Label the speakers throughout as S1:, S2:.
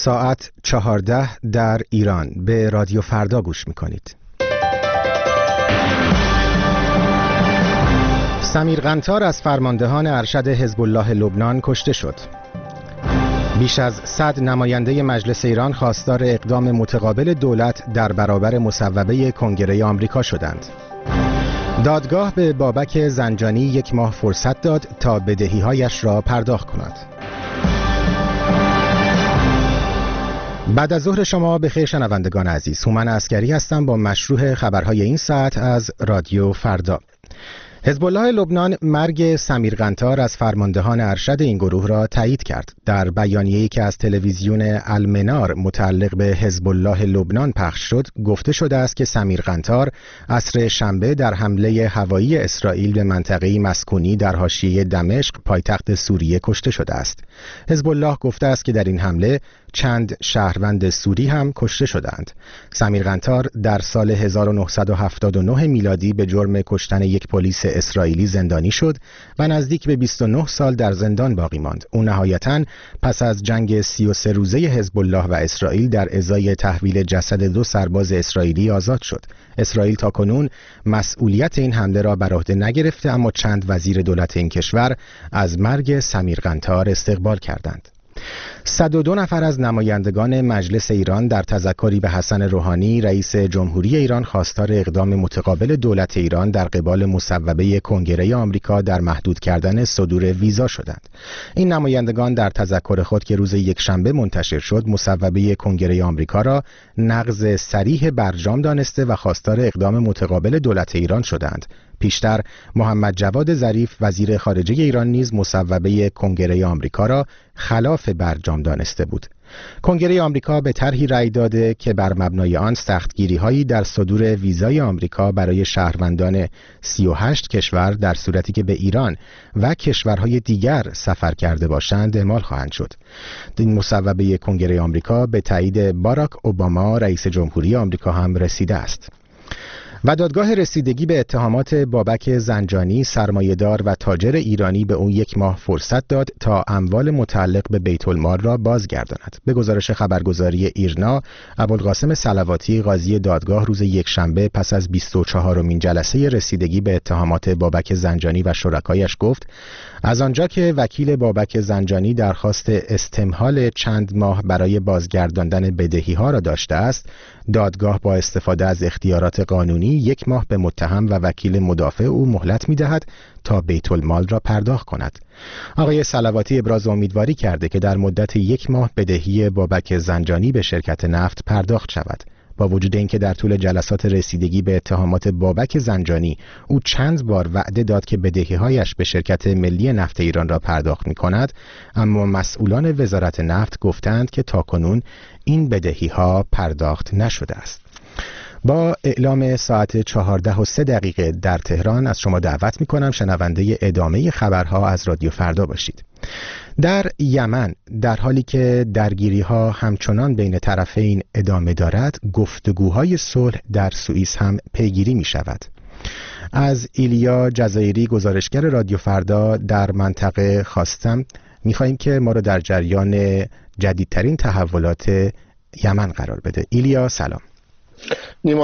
S1: ساعت 14 در ایران به رادیو فردا گوش می‌کنید. سمیر قنطار از فرماندهان ارشد حزب الله لبنان کشته شد. بیش از 100 نماینده مجلس ایران خواستار اقدام متقابل دولت در برابر مصوبه کنگره آمریکا شدند. دادگاه به بابک زنجانی 1 ماه فرصت داد تا بدهی‌هایش را پرداخت کند. بعد از ظهر شما بخیر شنوندگان عزیز، هومن عسکری هستم با مشروع خبرهای این ساعت از رادیو فردا. حزب الله لبنان مرگ سمیر قنطار از فرماندهان ارشد این گروه را تایید کرد. در بیانیه‌ای که از تلویزیون المنار متعلق به حزب الله لبنان پخش شد، گفته شده است که سمیر قنطار عصر شنبه در حمله هوایی اسرائیل به منطقه‌ای مسکونی در حاشیه دمشق پایتخت سوریه کشته شده است. حزب الله گفته است که در این حمله چند شهروند سوری هم کشته شدند. سمیر قنطار در سال 1979 میلادی به جرم کشتن یک پلیس اسرائیلی زندانی شد و نزدیک به 29 سال در زندان باقی ماند. او نهایتاً پس از جنگ 33 روزه حزب الله و اسرائیل در ازای تحویل جسد 2 سرباز اسرائیلی آزاد شد. اسرائیل تاکنون مسئولیت این حمله را بر عهده نگرفته، اما چند وزیر دولت این کشور از مرگ سمیر قنطار استقبال کردند. 102 نفر از نمایندگان مجلس ایران در تذکری به حسن روحانی رئیس جمهوری ایران خواستار اقدام متقابل دولت ایران در قبال مصوبه کنگره آمریکا در محدود کردن صدور ویزا شدند. این نمایندگان در تذکر خود که روز یکشنبه منتشر شد، مصوبه کنگره آمریکا را نقض صریح برجام دانسته و خواستار اقدام متقابل دولت ایران شدند. پیشتر محمد جواد ظریف وزیر خارجه ایران نیز مصوبه کنگره آمریکا را خلاف برجام دانسته بود. کنگره آمریکا به طرحی رأی داده که بر مبنای آن سختگیری‌هایی در صدور ویزای آمریکا برای شهروندان 38 کشور در صورتی که به ایران و کشورهای دیگر سفر کرده باشند اعمال خواهند شد. این مصوبه کنگره آمریکا به تایید باراک اوباما رئیس جمهوری آمریکا هم رسیده است. و دادگاه رسیدگی به اتهامات بابک زنجانی سرمایه‌دار و تاجر ایرانی به او 1 ماه فرصت داد تا اموال متعلق به بیت المال را بازگرداند. به گزارش خبرگزاری ایرنا، ابوالقاسم صلواتی قاضی دادگاه روز یکشنبه پس از 24مین جلسه رسیدگی به اتهامات بابک زنجانی و شرکایش گفت: از آنجا که وکیل بابک زنجانی درخواست استمهال چند ماه برای بازگرداندن بدهی‌ها را داشته است، دادگاه با استفاده از اختیارات قانونی 1 ماه به متهم و وکیل مدافع او مهلت می‌دهد تا بیت المال را پرداخت کند. آقای صلواتی ابراز امیدواری کرده که در مدت 1 ماه بدهی بابک زنجانی به شرکت نفت پرداخت شود. با وجود اینکه در طول جلسات رسیدگی به اتهامات بابک زنجانی او چند بار وعده داد که بدهی‌هایش به شرکت ملی نفت ایران را پرداخت می‌کند، اما مسئولان وزارت نفت گفتند که تاکنون این بدهی‌ها پرداخت نشده است. با اعلام ساعت 14:03 در تهران از شما دعوت می‌کنم شنونده ادامه خبرها از رادیو فردا باشید. در یمن در حالی که درگیری‌ها همچنان بین طرفین ادامه دارد، گفتگوهای صلح در سوئیس هم پیگیری می‌شود. از ایلیا جزایری گزارشگر رادیو فردا در منطقه خواستم می‌خواهیم که ما را در جریان جدیدترین تحولات یمن قرار بده. ایلیا سلام.
S2: نیما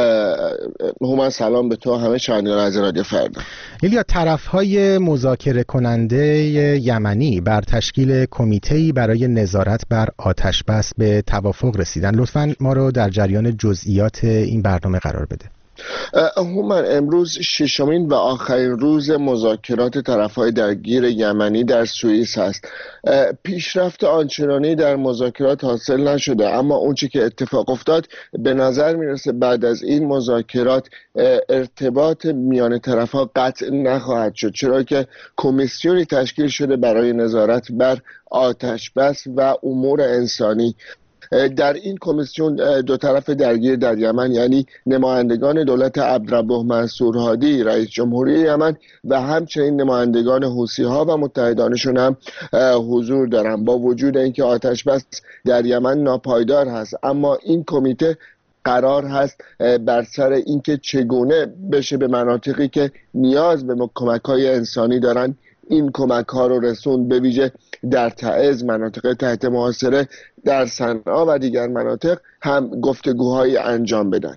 S2: هومن سلام به تو همه شنوندگان از رادیو فردا.
S1: ایلیا، طرف‌های مذاکره کننده یمنی بر تشکیل کمیته‌ای برای نظارت بر آتش بس به توافق رسیدن. لطفاً ما رو در جریان جزئیات این برنامه قرار بده.
S2: هومن، امروز 6مین و آخرین روز مذاکرات طرف‌های درگیر یمنی در سوئیس است. پیشرفت آنچنانی در مذاکرات حاصل نشده، اما اونچه که اتفاق افتاد به نظر میرسه بعد از این مذاکرات ارتباط میان طرف‌ها قطع نخواهد شد، چرا که کمیسیونی تشکیل شده برای نظارت بر آتش بس و امور انسانی. در این کمیسیون 2 طرف درگیر در یمن، یعنی نمایندگان دولت عبدالربه منصور هادی رئیس جمهوری یمن و همچنین نمایندگان حوثی‌ها و متحدانشون هم حضور دارند. با وجود اینکه آتش بس در یمن ناپایدار هست، اما این کمیته قرار هست بر سر اینکه چگونه بشه به مناطقی که نیاز به کمک‌های انسانی دارن این کمک ها رو رسوند، به ویژه در تعز، مناطق تحت محاصره، در صنعا و دیگر مناطق هم گفتگوهایی انجام بدن.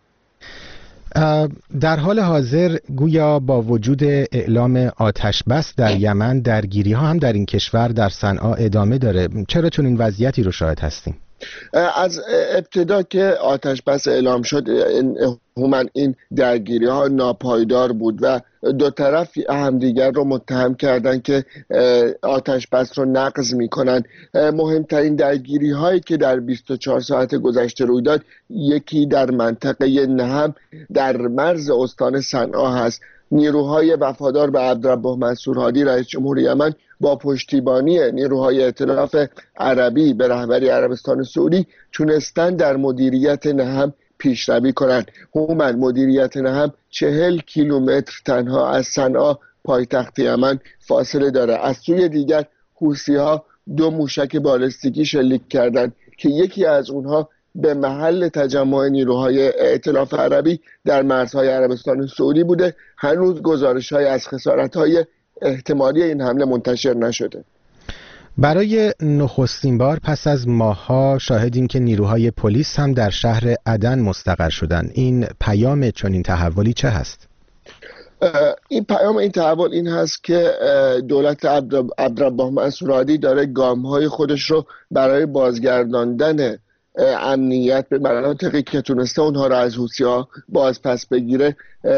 S1: در حال حاضر گویا با وجود اعلام آتش بس در یمن، درگیری ها هم در این کشور در صنعا ادامه داره. چرا چنین وضعیتی رو شاهد هستیم؟
S2: از ابتدا که آتش بس اعلام شد این درگیری ها ناپایدار بود و دو طرف همدیگر رو متهم کردن که آتش بس رو نقض میکنن. مهمترین درگیری هایی که در 24 ساعت گذشته روی داد، یکی در منطقه نهم در مرز استان صنعا هست. نیروهای وفادار به عبدالرب منصور هادی رئیس جمهوری یمن با پشتیبانی نیروهای ائتلاف عربی به رهبری عربستان سعودی تونستن در مدیریت نهم پیشروی کنند. هومن مدیریت نهم 40 کیلومتر تنها از صنعا پایتخت یمن فاصله داره. از سوی دیگر حوثی‌ها 2 موشک بالستیکی شلیک کردند که یکی از اونها به محل تجمع نیروهای ائتلاف عربی در مرزهای عربستان سعودی بوده. هنوز گزارش‌های از خسارت‌های احتمالی این حمله منتشر نشده.
S1: برای نخستین بار پس از ماه‌ها شاهدیم که نیروهای پلیس هم در شهر عدن مستقر شدند. این پیام چنین تحولی چه هست؟
S2: این پیام این تحول این هست که دولت عبدالرب منصور هادی داره گام‌های خودش رو برای بازگرداندن امنیت به مناطقی که تونسته اونها رو از حوثی‌ها باز پس بگیره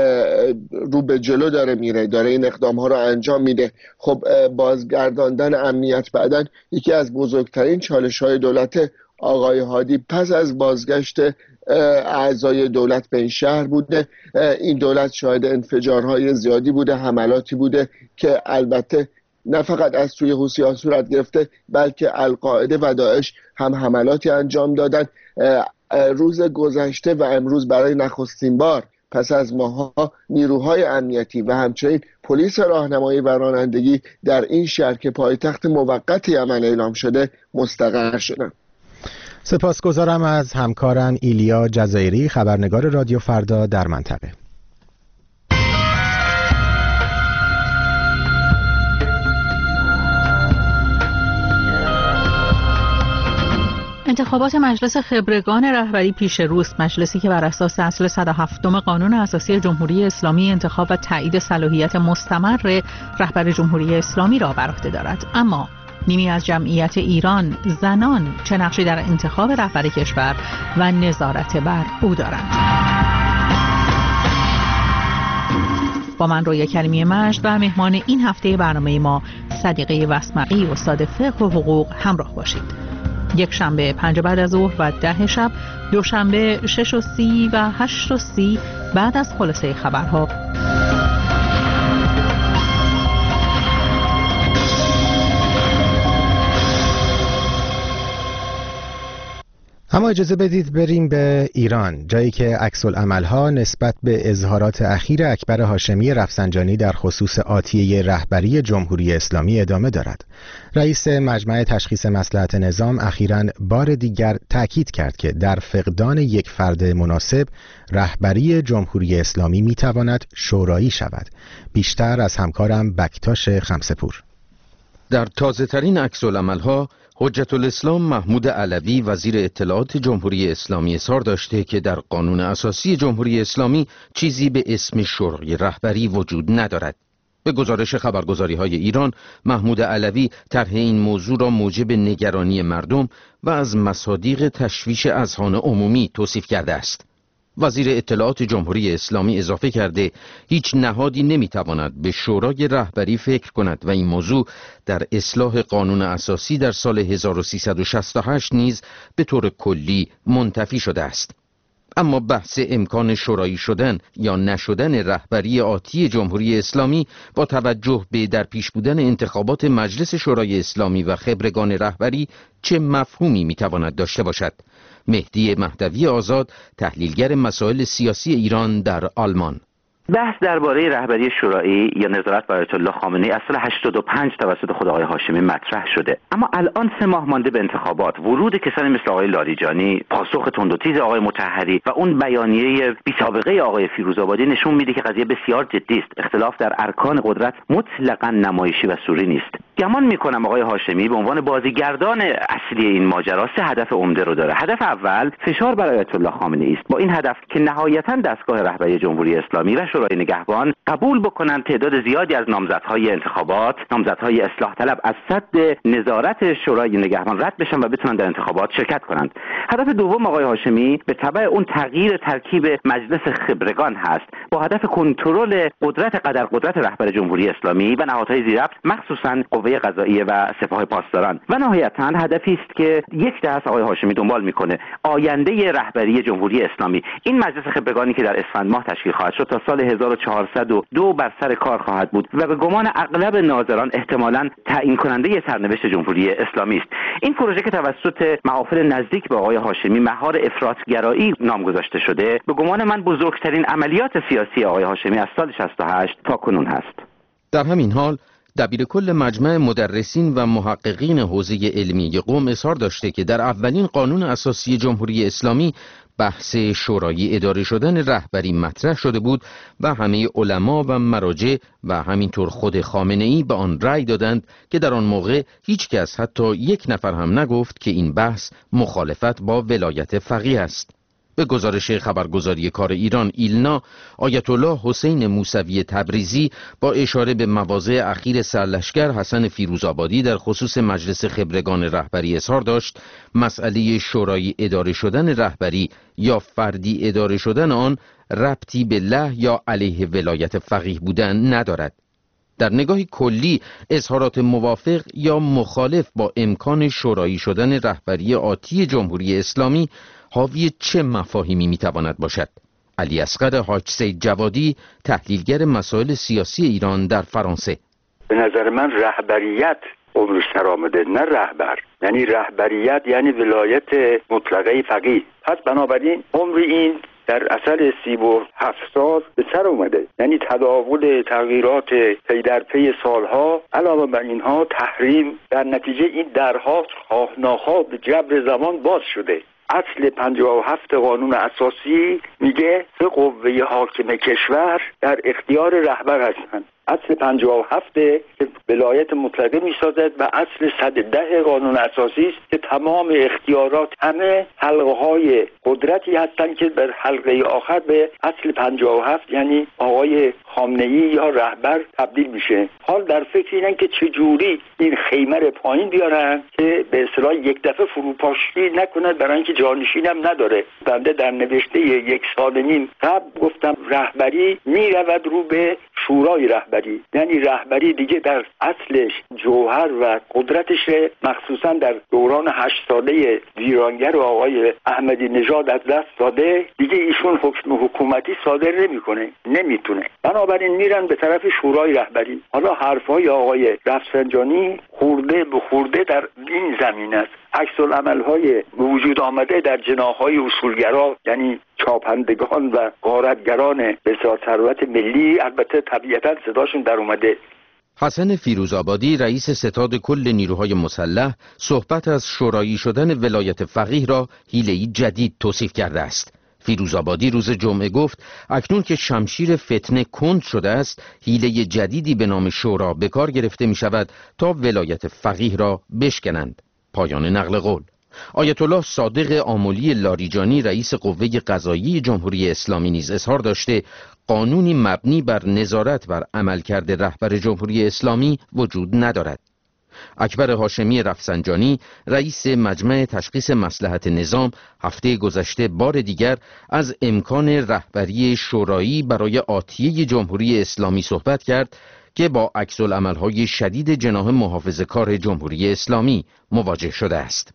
S2: رو به جلو داره میره، داره این اقدام ها رو انجام میده. خب بازگرداندن امنیت بعدن یکی از بزرگترین چالش های دولت آقای هادی پس از بازگشت اعضای دولت به این شهر بوده. این دولت شاهد انفجارهای زیادی بوده، حملاتی بوده که البته نه فقط از سوی حوثی‌ها صورت گرفته، بلکه القاعده و داعش هم حملاتی انجام دادند. روز گذشته و امروز برای نخستین بار پس از ماه‌ها نیروهای امنیتی و همچنین پلیس راهنمایی و رانندگی در این شهر که پایتخت موقت یمن اعلام شده مستقر شدند.
S1: سپاسگزارم از همکارم ایلیا جزایری، خبرنگار رادیو فردا در منطقه.
S3: انتخابات مجلس خبرگان رهبری پیش روست، مجلسی که بر اساس اصل 107 قانون اساسی جمهوری اسلامی انتخاب و تایید صلاحیت مستمر رهبر جمهوری اسلامی را بر عهده دارد. اما نیمی از جمعیت ایران، زنان، چه نقشی در انتخاب رهبر کشور و نظارت بر او دارند؟ با من رویا کریمی مجد و مهمان این هفته برنامه ما صدیقه وسمقی، استاد فقه و حقوق، همراه باشید. یک شنبه 5 بعد از ظهر و 10 شب، دوشنبه 6:30 و 8:30 بعد از خلاصه خبرها.
S1: اما اجازه بدید بریم به ایران، جایی که عکس‌العمل‌ها نسبت به اظهارات اخیر اکبر هاشمی رفسنجانی در خصوص آتیه رهبری جمهوری اسلامی ادامه دارد. رئیس مجمع تشخیص مصلحت نظام اخیراً بار دیگر تأکید کرد که در فقدان یک فرد مناسب رهبری جمهوری اسلامی میتواند شورایی شود. بیشتر از همکارم بکتاش خمسه‌پور.
S4: در تازه‌ترین عکس‌العمل‌ها حجت الاسلام محمود علوی وزیر اطلاعات جمهوری اسلامی اظهار داشته که در قانون اساسی جمهوری اسلامی چیزی به اسم شورای رهبری وجود ندارد. به گزارش خبرگزاری‌های ایران، محمود علوی طرح این موضوع را موجب نگرانی مردم و از مصادیق تشویش اذهان عمومی توصیف کرده است. وزیر اطلاعات جمهوری اسلامی اضافه کرده هیچ نهادی نمیتواند به شورای رهبری فکر کند و این موضوع در اصلاح قانون اساسی در سال 1368 نیز به طور کلی منتفی شده است. اما بحث امکان شورایی شدن یا نشدن رهبری آتی جمهوری اسلامی با توجه به در پیش بودن انتخابات مجلس شورای اسلامی و خبرگان رهبری چه مفهومی میتواند داشته باشد؟ مهدی مهدوی آزاد، تحلیلگر مسائل سیاسی ایران در آلمان.
S5: بحث درباره رهبری شورایی یا نظارت بر آیت الله خامنه‌ای از سال 85 توسط خود آقای هاشمی مطرح شده، اما الان 3 ماه مانده به انتخابات، ورود کسانی مثل آقای لاریجانی، پاسخ تند و تیز آقای مطهری و اون بیانیه بی سابقه آقای فیروزآبادی نشون میده که قضیه بسیار جدی است. اختلاف در ارکان قدرت مطلقاً نمایشی و سوری نیست. گمان میکنم آقای هاشمی به عنوان بازیگردان اصلی این ماجرا 3 هدف عمده رو داره. هدف اول فشار بر آیت الله خامنه‌ای است، با این هدف که نهایتاً دستگاه رهبری جمهوری اسلامی و شورای نگهبان قبول بکنند تعداد زیادی از نامزدهای انتخابات، نامزدهای اصلاح طلب از سد نظارت شورای نگهبان رد بشن و بتونن در انتخابات شرکت کنند. هدف دوم آقای هاشمی به تبع اون تغییر ترکیب مجلس خبرگان هست، با هدف کنترل قدرت رهبر جمهوری اسلامی و نهادهای زیرربط، مخصوصاً قوه قضاییه و سپاه پاسداران. و نهایتاً هدفی است که یک دست آقای هاشمی دنبال میکنه، آینده رهبری جمهوری اسلامی. این مجلس خبرگانی که در اسفند ماه تشکیل خواهد شد تا سال 1402 بر سر کار خواهد بود و به گمان اغلب ناظران احتمالاً تعیین کننده سرنوشت جمهوری اسلامی است. این پروژه که توسط محافل نزدیک به آقای هاشمی مهار افراط‌گرایی نام گذاشته شده، به گمان من بزرگترین عملیات سیاسی آقای هاشمی از سال 68 تا کنون هست.
S4: در همین حال دبیرکل مجمع مدرسین و محققین حوزه علمی قم اظهار داشته که در اولین قانون اساسی جمهوری اسلامی بحث شورای اداره شدن رهبری مطرح شده بود و همه علما و مراجع و همینطور خود خامنه‌ای به آن رأی دادند که در آن موقع هیچ کس حتی یک نفر هم نگفت که این بحث مخالفت با ولایت فقیه است. به گزارش خبرگزاری کار ایران ایلنا، آیت الله حسین موسوی تبریزی با اشاره به مواضع اخیر سرلشکر حسن فیروزآبادی در خصوص مجلس خبرگان رهبری اظهار داشت مسئله شورای اداره شدن رهبری یا فردی اداره شدن آن ربطی به له یا علیه ولایت فقیه بودن ندارد. در نگاهی کلی اظهارات موافق یا مخالف با امکان شورایی شدن رهبری آتی جمهوری اسلامی حاوی چه مفاهیمی میتواند باشد؟ علی اصغر حاج سید جوادی، تحلیلگر مسائل سیاسی ایران در فرانسه:
S6: به نظر من رهبریت عمرش سر آمده، نه رهبر. یعنی رهبریت یعنی ولایت مطلقه فقیه. پس بنابراین عمر این در اصل 37 سال به سر اومده. یعنی تداول تغییرات پی در پی سالها، علاوه بر اینها تحریم، در نتیجه این درها خواه ناخواه به جبر زمان باز شده. اصل 57 قانون اساسی میگه 3 قوه حاکم کشور در اختیار رهبر هستند. اصل 57 که ولایت مطلقه میسازد و اصل 110 قانون اساسی است که تمام اختیارات همه حلقه های قدرتی هستند که بر حلقه آخر به اصل 57 یعنی آقای خامنه‌ای یا رهبر تبدیل میشه. حال در فکر اینن که چجوری این خیمه رو پایین بیارن که به اصطلاح یک دفعه فروپاشی نکنه، برای اینکه جانشین هم نداره. بنده در نوشته 1.5 سال قبل گفتم رهبری میرود رو به شورای رهبری، یعنی رهبری دیگه در اصلش جوهر و قدرتش مخصوصا در دوران 8 ساله ویرانگر و آقای احمدی نژاد از دست داده، دیگه ایشون حکم حکومتی صادر نمیتونه. بنابراین میرن به طرف شورای رهبری. حالا حرفای آقای رفسنجانی خورده به خورده در این زمین است. عکس العمل‌های وجود آمده در جناح‌های اصولگرا، یعنی چاپندگان و غارتگران بسیار ثروت ملی، البته طبیعتاً صداشون در اومده.
S4: حسن فیروزآبادی رئیس ستاد کل نیروهای مسلح صحبت از شورایی شدن ولایت فقیه را حیله‌ای جدید توصیف کرده است. فیروزآبادی روز جمعه گفت اکنون که شمشیر فتنه کند شده است، حیله جدیدی به نام شورا به کار گرفته می شود تا ولایت فقیه را بشکنند. پایان نقل قول. آیت الله صادق آملی لاریجانی رئیس قوه قضاییه جمهوری اسلامی نیز اظهار داشته قانونی مبنی بر نظارت بر عملکرد رهبر جمهوری اسلامی وجود ندارد. اکبر هاشمی رفسنجانی رئیس مجمع تشخیص مصلحت نظام هفته گذشته بار دیگر از امکان رهبری شورایی برای آتیه جمهوری اسلامی صحبت کرد که با عکس‌العمل‌های شدید جناح محافظه‌کار جمهوری اسلامی مواجه شده است.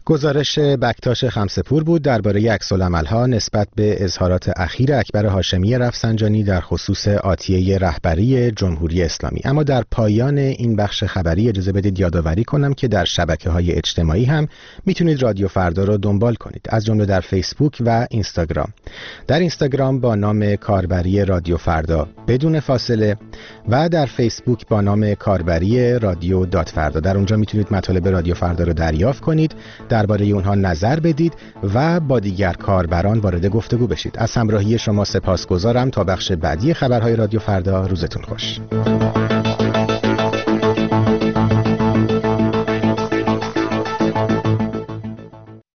S1: گزارش بکتاش خمسه‌پور بود درباره عکس‌العمل‌ها نسبت به اظهارات اخیر اکبر هاشمی رفسنجانی در خصوص آتیه رهبری جمهوری اسلامی. اما در پایان این بخش خبری اجازه بدید یادآوری کنم که در شبکه‌های اجتماعی هم میتونید رادیو فردا رو دنبال کنید، از جمله در فیسبوک و اینستاگرام. در اینستاگرام با نام کاربری رادیو فردا بدون فاصله و در فیسبوک با نام کاربری رادیو فردا. در اونجا میتونید مطالب رادیو فردا رو دریافت کنید، درباره اونها نظر بدید و با دیگر کاربران وارد گفتگو بشید. از همراهی شما سپاسگزارم. تا بخش بعدی خبرهای رادیو فردا، روزتون خوش.